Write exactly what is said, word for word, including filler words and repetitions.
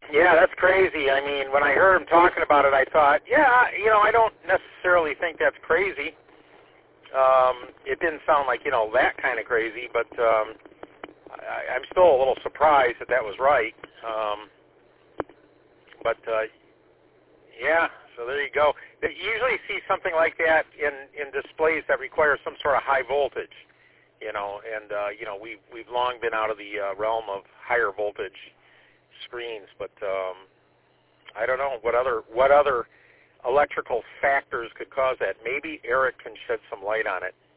Yeah, that's crazy. I mean, when I heard him talking about it, I thought, yeah, you know, I don't necessarily think that's crazy. Um, it didn't sound like, you know, that kind of crazy, but um, I, I'm still a little surprised that that was right. Um, but, uh, yeah, so there you go. You usually see something like that in, in displays that require some sort of high voltage, you know, and, uh, you know, we've, we've long been out of the uh, realm of higher voltage screens, but um, I don't know what other what other electrical factors could cause that. Maybe Eric can shed some light on it.